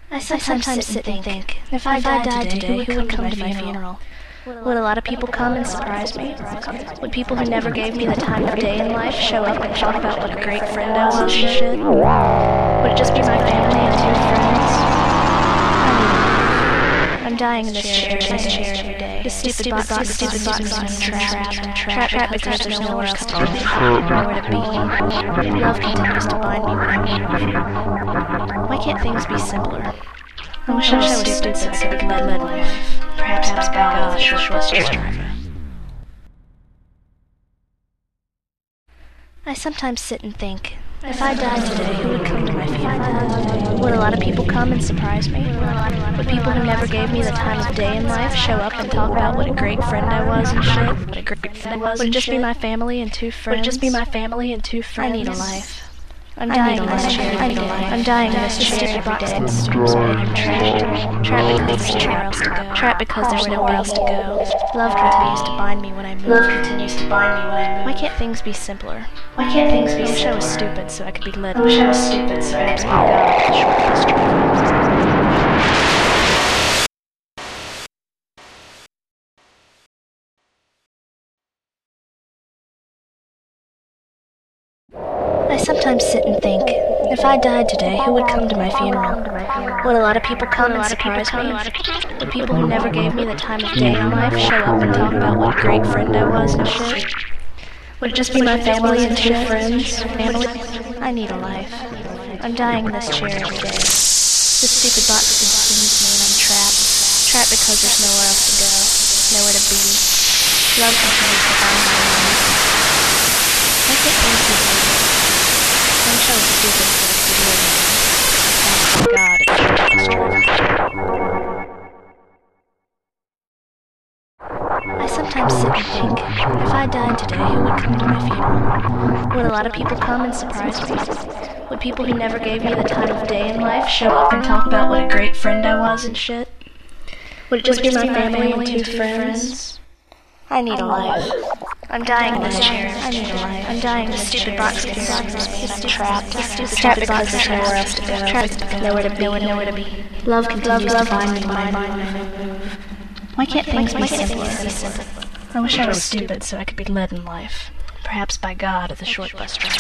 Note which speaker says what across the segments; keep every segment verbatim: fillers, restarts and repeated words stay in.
Speaker 1: I sometimes, I sometimes sit and think, think if I died, died today, today, who would come, come to my funeral? funeral? Would a lot of people come and surprise me? Would people who never gave me the time of day in life show up and talk about what a great friend I was and shit? Would it just be my family and two friends? I mean, I'm dying in this chair, this chair every day. This stupid box, this stupid box is trapped, trapped, trapped because there's nowhere else to go, nowhere to be. Love continues to bind me when I move. Why can't things be simpler? I wish I was stupid so I could be led led life. Perhaps by God, a short bus driver. I sometimes sit and think, if I died today, who would come to my funeral? Would a lot of people come and surprise me? Would people who never gave me the time of day in life show up and talk about what a great friend I was and shit? What a great friend I was. Would it just be my family and two friends? Would it just be my family and two friends? I need a life. I'm dying in this chair. I need a life. I'm dying in this chair every day. I'm trapped. Trapped because there's nowhere else to go. Trapped because there's nowhere else to go. Love continues to bind me when I move. Love continues to bind me when I move. Why can't things be simpler? Why can't things be? I wish I was stupid so I could be led. I wish I was stupid so I could be God, the short bus driver. I sometimes sit and think, if I died today, who would come to my funeral? Would a lot of people come and surprise me? Would people who never gave me the time of day in life show up and talk about what a great friend I was and shit? Would it just be my family and two friends? Family? I need a life. I'm dying in this chair every day. This stupid box consumes me and I'm trapped. Trapped because there's nowhere else to go. Nowhere to be. Love continues to bind me. Why can't things be simple? I'm so stupid so I could live. Oh God, it's I sometimes sit and think, if I died today, who would come to my funeral? Would a lot of people come and surprise me? Would people who never gave me the time of day in life show up and talk about what a great friend I was and shit? Would it just be my family and two friends? I need a life. I'm dying in this chair. I need a life. I'm dying in this stupid box consumes me and I'm trapped. Trapped because there's nowhere else to go. Trapped, nowhere to be. Nowhere to be. Love continues to bind me when I move. Why can't things be simpler? I wish I was stupid so I could be led in life. Perhaps by God, the short bus driver.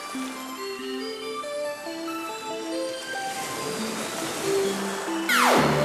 Speaker 2: You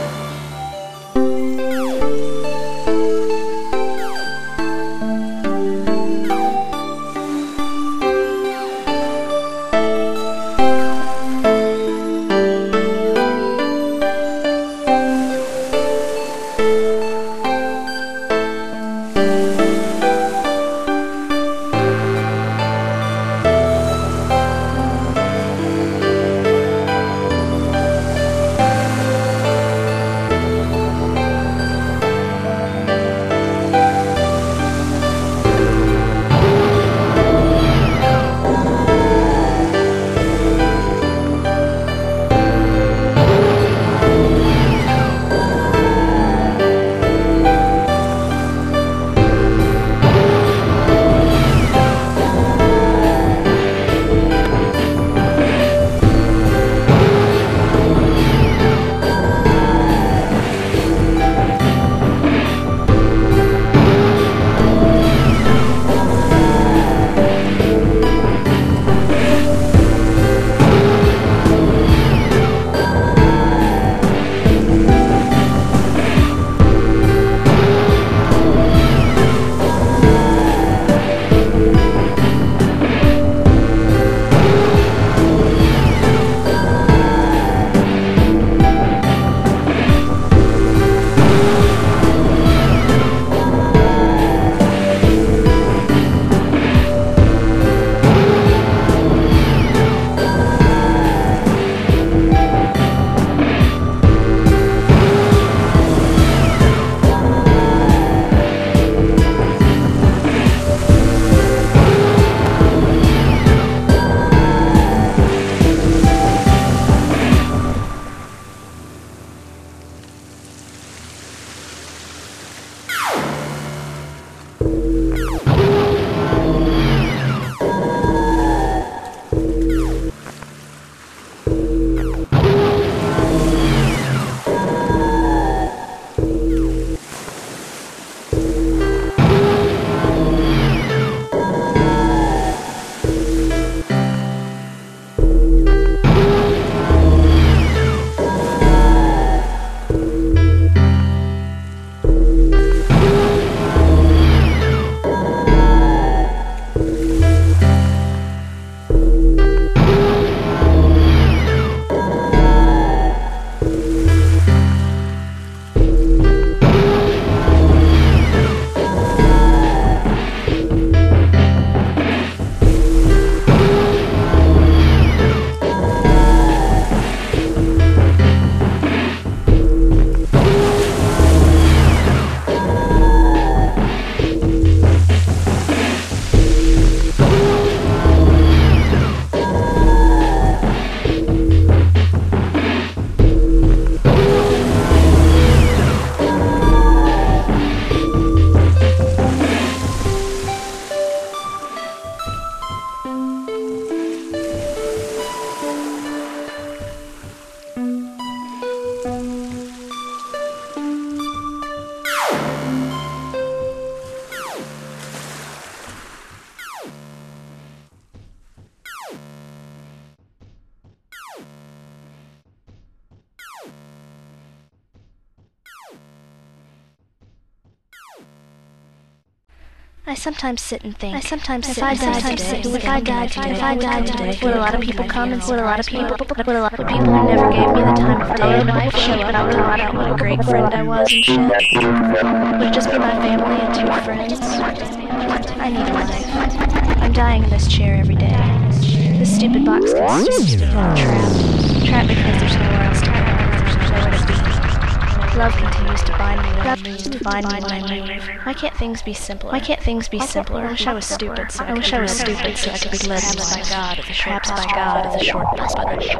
Speaker 1: I sometimes sit and think.
Speaker 2: I sometimes
Speaker 1: if
Speaker 2: sit
Speaker 1: I
Speaker 2: and
Speaker 1: died
Speaker 2: sometimes
Speaker 1: today,
Speaker 2: sit
Speaker 1: if
Speaker 2: and
Speaker 1: I
Speaker 2: think,
Speaker 1: died
Speaker 2: if I
Speaker 1: today,
Speaker 2: died
Speaker 1: if I died
Speaker 2: today,
Speaker 1: today, would a lot of people come and would a lot of people,
Speaker 2: would
Speaker 1: would a lot of people who never gave me the time of day in life show up and talk about what a great friend I was and shit? Would it just be my family and two friends? I need a life. I'm dying in this chair every day. This stupid box consumes me and I'm trapped. Trapped because there's nowhere else to go. Nowhere to be. Love continues to bind me when I move. To bind me when I move. Why can't things be simpler? Why can't things be simpler? I wish I was stupid. So I wish I was stupid so I could be led by God at the traps by God at the short bus.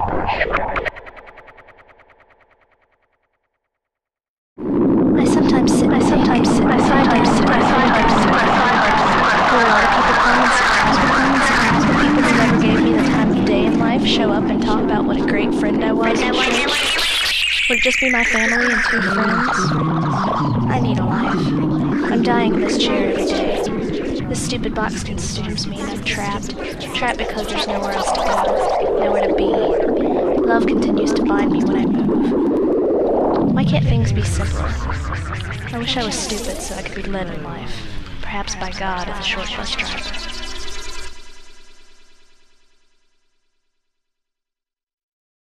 Speaker 1: I sometimes sit. I sometimes sit. I sometimes sit. I sometimes sit. I sometimes sit. Where a lot of people come and surprise me. People who never gave me the time of day in life show up and talk about what a great friend I was and shit. Would it just be my family and two friends? I need a life. I'm dying in this chair every day. This stupid box consumes me and I'm trapped. Trapped because there's nowhere else to go. Nowhere to be. Love continues to bind me when I move. Why can't things be simpler? I wish I was stupid so I could be led in life. Perhaps by God at the short bus drive.